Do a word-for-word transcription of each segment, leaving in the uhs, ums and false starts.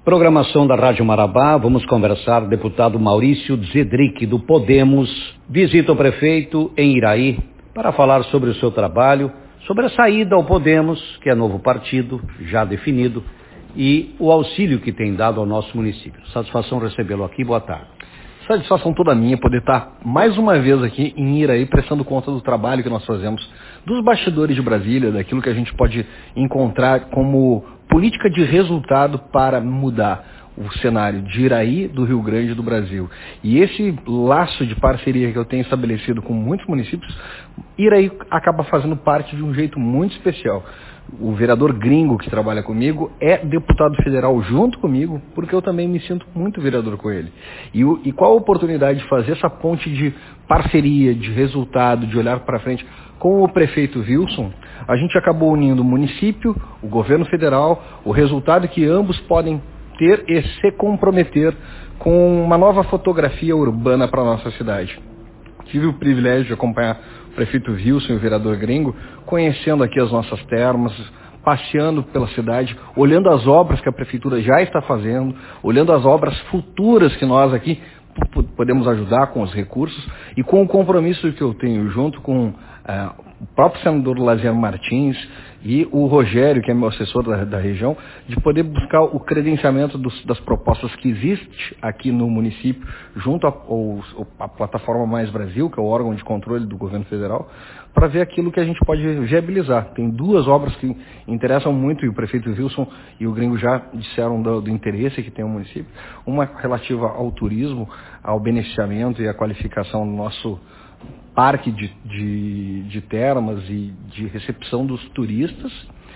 Programação da Rádio Marabá, vamos conversar. Deputado Maurício Zedrick, do Podemos, visita o prefeito em Iraí para falar sobre o seu trabalho, sobre a saída ao Podemos, que é novo partido, já definido, e o auxílio que tem dado ao nosso município. Satisfação recebê-lo aqui, boa tarde. Satisfação toda minha poder estar mais uma vez aqui em Iraí prestando conta do trabalho que nós fazemos, dos bastidores de Brasília, daquilo que a gente pode encontrar como política de resultado para mudar o cenário de Iraí, do Rio Grande e do Brasil. E esse laço de parceria que eu tenho estabelecido com muitos municípios, Iraí acaba fazendo parte de um jeito muito especial. O vereador gringo que trabalha comigo é deputado federal junto comigo, porque eu também me sinto muito vereador com ele. E, o, e qual a oportunidade de fazer essa ponte de parceria, de resultado, de olhar para frente com o prefeito Wilson? A gente acabou unindo o município, o governo federal, o resultado que ambos podem ter e se comprometer com uma nova fotografia urbana para a nossa cidade. Tive o privilégio de acompanhar o prefeito Wilson e o vereador gringo, conhecendo aqui as nossas termas, passeando pela cidade, olhando as obras que a prefeitura já está fazendo, olhando as obras futuras que nós aqui podemos ajudar com os recursos e com o compromisso que eu tenho junto com uh, o próprio senador Lazier Martins e o Rogério, que é meu assessor da, da região, de poder buscar o credenciamento dos, das propostas que existe aqui no município, junto à plataforma Mais Brasil, que é o órgão de controle do governo federal, para ver aquilo que a gente pode viabilizar. Tem duas obras que interessam muito, e o prefeito Wilson e o gringo já disseram do, do interesse que tem o município. Uma relativa ao turismo, ao beneficiamento e à qualificação do nosso parque de, de, de termas e de recepção dos turistas,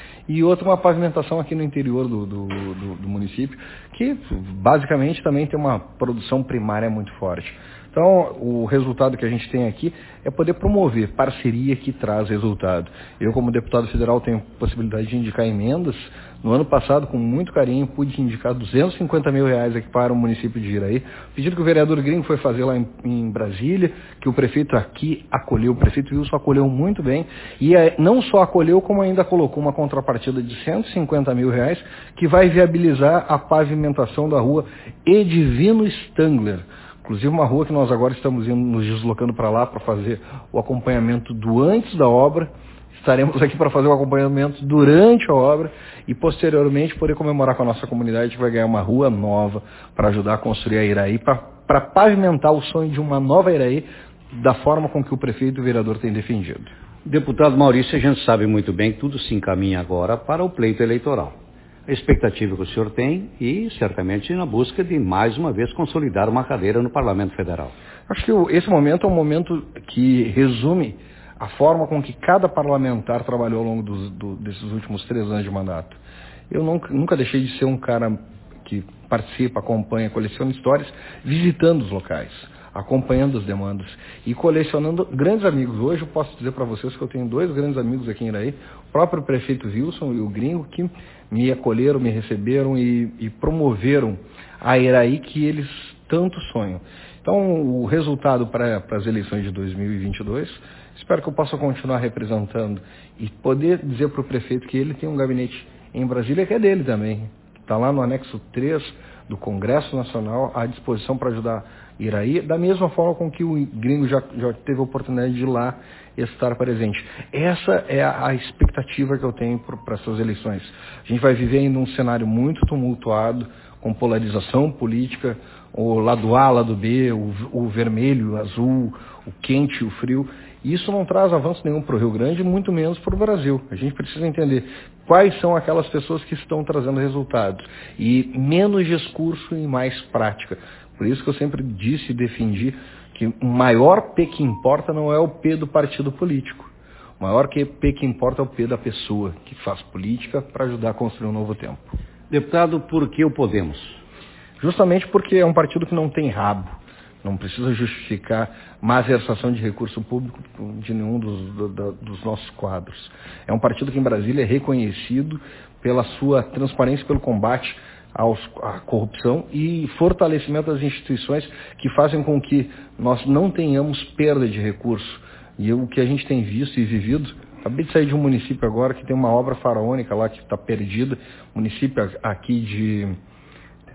e outra uma pavimentação aqui no interior do, do, do, do município, que basicamente também tem uma produção primária muito forte. Então, o resultado que a gente tem aqui é poder promover parceria que traz resultado. Eu, como deputado federal, tenho possibilidade de indicar emendas. No ano passado, com muito carinho, pude indicar duzentos e cinquenta mil reais aqui para o município de Iraí. Pedido que o vereador gringo foi fazer lá em, em Brasília, que o prefeito aqui acolheu, o prefeito Wilson acolheu muito bem, e é, não só acolheu, como ainda colocou uma contrapartida de cento e cinquenta mil reais, que vai viabilizar a pavimentação da rua Edivino Stangler. Inclusive uma rua que nós agora estamos indo, nos deslocando para lá para fazer o acompanhamento do antes da obra. Estaremos aqui para fazer o acompanhamento durante a obra e posteriormente poder comemorar com a nossa comunidade que vai ganhar uma rua nova para ajudar a construir a Iraí, para pavimentar o sonho de uma nova Iraí da forma com que o prefeito e o vereador têm defendido. Deputado Maurício, a gente sabe muito bem que tudo se encaminha agora para o pleito eleitoral. A expectativa que o senhor tem e, certamente, na busca de, mais uma vez, consolidar uma cadeira no Parlamento Federal. Acho que esse momento é um momento que resume a forma com que cada parlamentar trabalhou ao longo dos, do, desses últimos três anos de mandato. Eu nunca, nunca deixei de ser um cara que participa, acompanha, coleciona histórias, visitando os locais, acompanhando as demandas e colecionando grandes amigos. Hoje eu posso dizer para vocês que eu tenho dois grandes amigos aqui em Iraí, o próprio prefeito Wilson e o gringo, que me acolheram, me receberam e, e promoveram a Iraí que eles tanto sonham. Então, o resultado para as eleições de dois mil e vinte e dois, espero que eu possa continuar representando e poder dizer para o prefeito que ele tem um gabinete em Brasília que é dele também. Está lá no anexo três do Congresso Nacional à disposição para ajudar Iraí, da mesma forma com que o gringo já, já teve a oportunidade de ir lá estar presente. Essa é a, a expectativa que eu tenho para essas eleições. A gente vai viver em um cenário muito tumultuado, com polarização política, o lado A, lado B, o, o vermelho, o azul, o quente, o frio. E isso não traz avanço nenhum para o Rio Grande, muito menos para o Brasil. A gente precisa entender quais são aquelas pessoas que estão trazendo resultados. E menos discurso e mais prática. Por isso que eu sempre disse e defendi que o maior P que importa não é o P do partido político. O maior P que importa é o P da pessoa, que faz política para ajudar a construir um novo tempo. Deputado, por que o Podemos? Justamente porque é um partido que não tem rabo. Não precisa justificar malversação de recurso público de nenhum dos, do, dos nossos quadros. É um partido que em Brasília é reconhecido pela sua transparência, pelo combate aos, à corrupção e fortalecimento das instituições que fazem com que nós não tenhamos perda de recurso. E o que a gente tem visto e vivido, acabei de sair de um município agora que tem uma obra faraônica lá que está perdida, município aqui de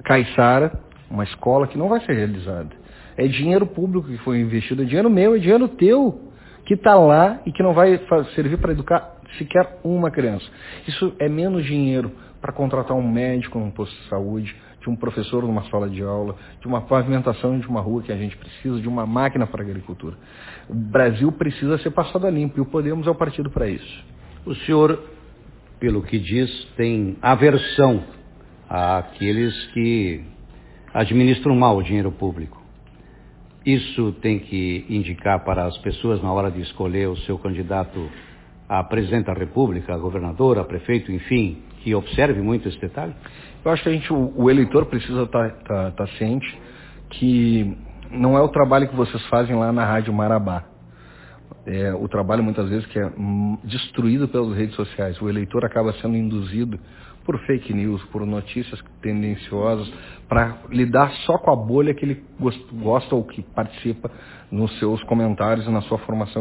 Caiçara, uma escola que não vai ser realizada. É dinheiro público que foi investido, é dinheiro meu, é dinheiro teu, que está lá e que não vai servir para educar sequer uma criança. Isso é menos dinheiro para contratar um médico num posto de saúde, de um professor numa sala de aula, de uma pavimentação de uma rua que a gente precisa, de uma máquina para a agricultura. O Brasil precisa ser passado a limpo e o Podemos é o partido para isso. O senhor, pelo que diz, tem aversão àqueles que administram mal o dinheiro público. Isso tem que indicar para as pessoas, na hora de escolher o seu candidato a presidente da República, a governador, a prefeito, enfim, que observe muito esse detalhe? Eu acho que a gente, o, o eleitor precisa estar tá, tá, tá ciente que não é o trabalho que vocês fazem lá na Rádio Marabá. É o trabalho, muitas vezes, que é hum, destruído pelas redes sociais. O eleitor acaba sendo induzido por fake news, por notícias tendenciosas, para lidar só com a bolha que ele gosta ou que participa nos seus comentários e na sua formação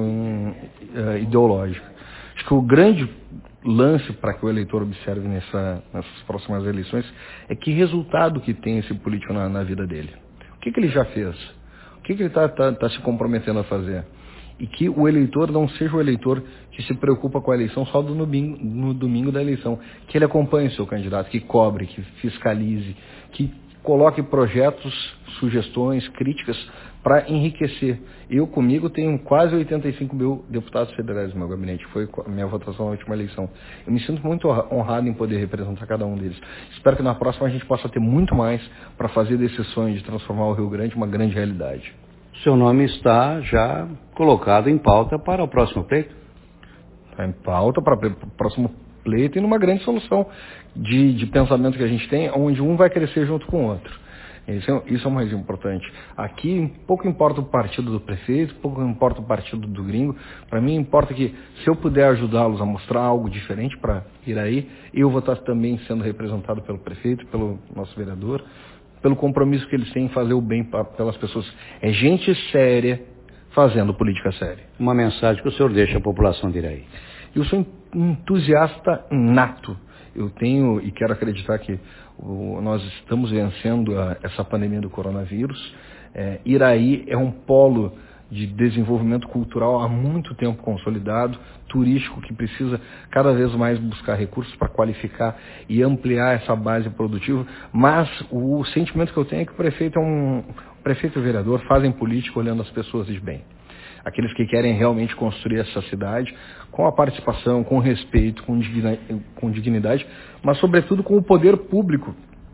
uh, ideológica. Acho que o grande lance para que o eleitor observe nessa, nessas próximas eleições é que resultado que tem esse político na, na vida dele. O que, que ele já fez? O que, que ele está tá, tá se comprometendo a fazer? E que o eleitor não seja o eleitor que se preocupa com a eleição só do domingo, no domingo da eleição. Que ele acompanhe o seu candidato, que cobre, que fiscalize, que coloque projetos, sugestões, críticas para enriquecer. Eu, comigo, tenho quase oitenta e cinco mil deputados federais no meu gabinete. Foi a minha votação na última eleição. Eu me sinto muito honrado em poder representar cada um deles. Espero que na próxima a gente possa ter muito mais para fazer desse sonho de transformar o Rio Grande uma grande realidade. Seu nome está já colocado em pauta para o próximo pleito? Está em pauta para o próximo pleito e numa grande solução de, de pensamento que a gente tem, onde um vai crescer junto com o outro. Isso é, isso é o mais importante. Aqui, pouco importa o partido do prefeito, pouco importa o partido do gringo. Para mim, importa que, se eu puder ajudá-los a mostrar algo diferente para Iraí, eu vou estar também sendo representado pelo prefeito, pelo nosso vereador, pelo compromisso que eles têm em fazer o bem pra, pelas pessoas. É gente séria fazendo política séria. Uma mensagem que o senhor deixa à população de Iraí. Eu sou entusiasta nato. Eu tenho e quero acreditar que o, nós estamos vencendo a, essa pandemia do coronavírus. É, Iraí é um polo de desenvolvimento cultural há muito tempo consolidado, turístico, que precisa cada vez mais buscar recursos para qualificar e ampliar essa base produtiva, mas o sentimento que eu tenho é que o prefeito é um o prefeito e o vereador fazem política olhando as pessoas de bem. Aqueles que querem realmente construir essa cidade com a participação, com respeito, com dignidade, com dignidade, mas sobretudo com o poder público.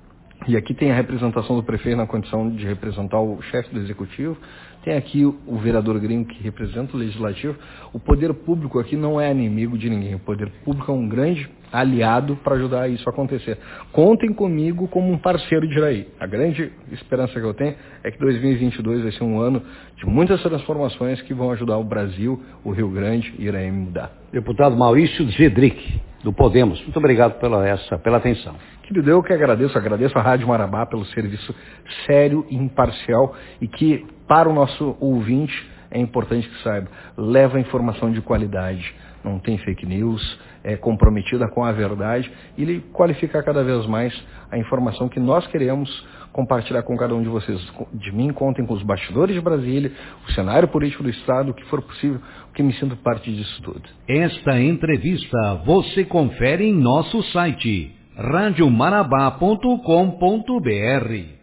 E aqui tem a representação do prefeito na condição de representar o chefe do executivo, tem aqui o vereador gringo que representa o legislativo. O poder público aqui não é inimigo de ninguém, o poder público é um grande aliado para ajudar isso a acontecer. Contem comigo como um parceiro de Iraí. A grande esperança que eu tenho é que dois mil e vinte e dois vai ser um ano de muitas transformações que vão ajudar o Brasil, o Rio Grande e Iraí a mudar. Deputado Maurício Zedrick, do Podemos, muito obrigado pela, essa, pela atenção. Querido, eu que agradeço, agradeço a Rádio Marabá pelo serviço sério e imparcial e que, para o nosso ouvinte, é importante que saiba, leva informação de qualidade, não tem fake news, é comprometida com a verdade e ele qualifica cada vez mais a informação que nós queremos compartilhar com cada um de vocês. De mim, contem com os bastidores de Brasília, o cenário político do Estado, o que for possível, porque me sinto parte disso tudo. Esta entrevista você confere em nosso site rádio marabá ponto com ponto br.